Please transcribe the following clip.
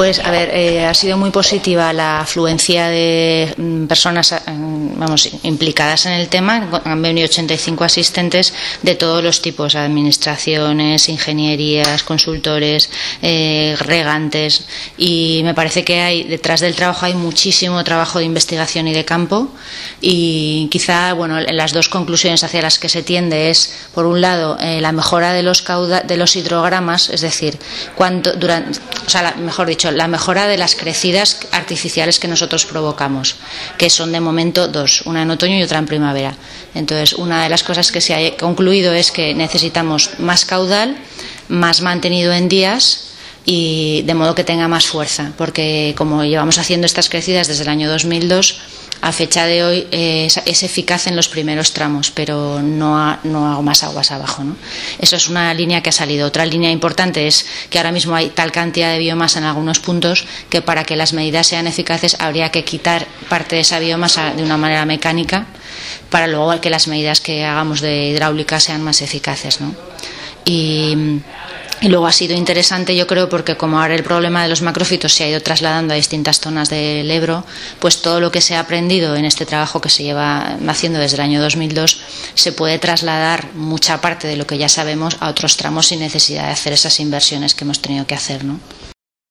Pues, a ver, ha sido muy positiva la afluencia de personas implicadas en el tema. Han venido 85 asistentes de todos los tipos: administraciones, ingenierías, consultores, regantes. Y me parece que detrás del trabajo hay muchísimo trabajo de investigación y de campo. Y quizá, las dos conclusiones hacia las que se tiende es, por un lado, la mejora de los hidrogramas, es decir, la mejora de las crecidas artificiales que nosotros provocamos, que son de momento dos, una en otoño y otra en primavera. Entonces, una de las cosas que se ha concluido es que necesitamos más caudal, más mantenido en días, y de modo que tenga más fuerza, porque como llevamos haciendo estas crecidas desde el año 2002, a fecha de hoy es eficaz en los primeros tramos, pero no hago más aguas abajo, ¿no? Eso es una línea que ha salido. Otra línea importante es que ahora mismo hay tal cantidad de biomasa en algunos puntos que para que las medidas sean eficaces habría que quitar parte de esa biomasa de una manera mecánica para luego que las medidas que hagamos de hidráulica sean más eficaces, ¿no? Y luego ha sido interesante, yo creo, porque como ahora el problema de los macrófitos se ha ido trasladando a distintas zonas del Ebro, pues todo lo que se ha aprendido en este trabajo que se lleva haciendo desde el año 2002 se puede trasladar mucha parte de lo que ya sabemos a otros tramos sin necesidad de hacer esas inversiones que hemos tenido que hacer, ¿no?